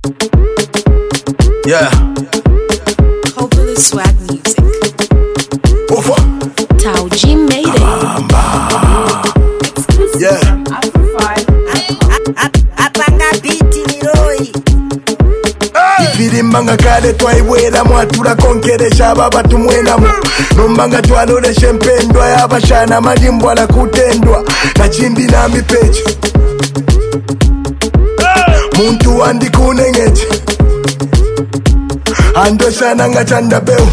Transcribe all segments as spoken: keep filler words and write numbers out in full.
Yeah. Hopefully swag music. Over. Tao G made it. Yeah. Apanga biti niroi. Ifirimbanga kale twaiwera mwatura konkeresha baba tumwenamu nombanga twaloreshe mpendwa yabashana malimbwa la kutendwa kachimbi na mipechi muntu wandi kunengeche andoshana nga chanda beu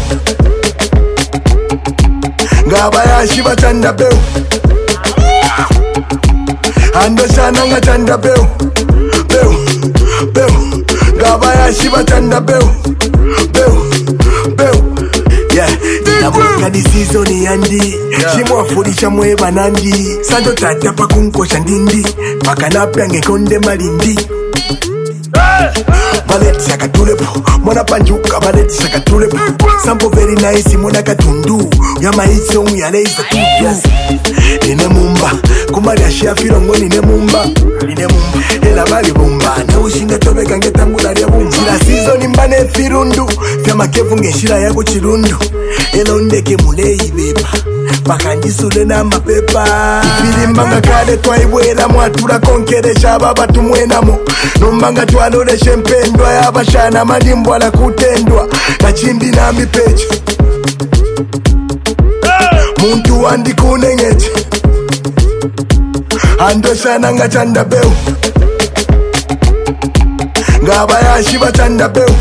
ngaba yashiba chanda beu andoshana nga chanda beu beu beu ngaba yashiba chanda beu beu beu yeah nabuka di season yandi shimwafurisha mweba nandi santo tata pakunkosha ndindi pakanapya ngekonde malindi Baleti shaka tulepo Mwana panjuka baleti shaka tulepo Sampo very nice mwana katundu Yama hiso nguyale isa tutu Nine mumba Kumari ashia firongo nine mumba Nine mumba Ela bali bumba Na ushinga tobe kange tangula ria bumba Sila sizo nimbane firundu Fyama kefu ngeshila yako chirundu Ela undeke mulei beba Pakanjisule na mapepa Ifirimbanga kale twaiwera mwatura konkeresha baba tumwenamo nombanga twaloreshe mpendwa yabashana malimbwa la kutendwa kachimbi na mipechi muntu wandi kunengeche andoshana nga chanda beu ngaba yashiba chanda beu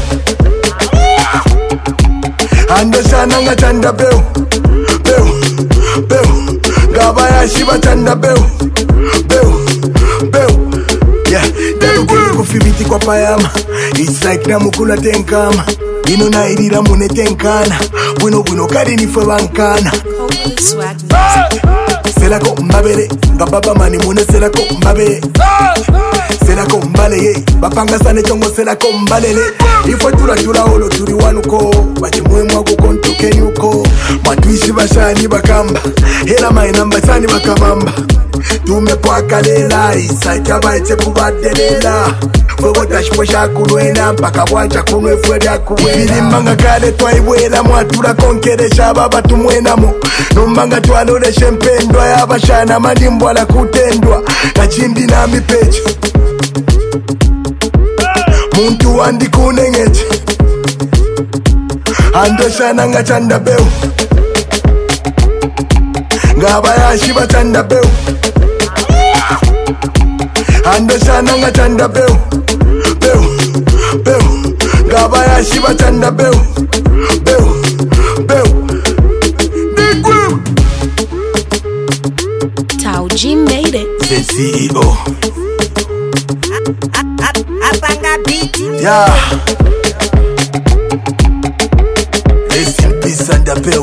andoshana nga chanda beu beu beu ngaba yashiba chanda beu beu beu yeah kufibiti kwa payama it's like namukula tenkama ino nairira mune tenkana bwino bwino kari nifwe bankana Hopefully swag music. selako mbabere nga baba mani mune selako mbabere selako mbale ye bapanga sane chongo selako mbalele ifwe tula tula olo turi wanuko bachimwemwa kukontokeni uko matuishi bashani bakamba hela mainamba chani bakabamba tumepwakalela isaikaba eche kubadelela fwego tashipwe shakulwena mpaka bwacha kunwe fweda kuwena filimbanga kale twaiwera mwatura konkeresha baba tumwenamo nombanga twaloreshe mpendwa yabashana malimbwa la kutendwa kachimbi na mipechi muntu wandi kunengeche andoshana nga chanda beu ngaba yashiba chanda beu andoshana nga chanda beu beu beu ngaba yashiba chanda beu beu beu Tao G made it. the C E O Apanga biti niroi. yeah rest in peace and the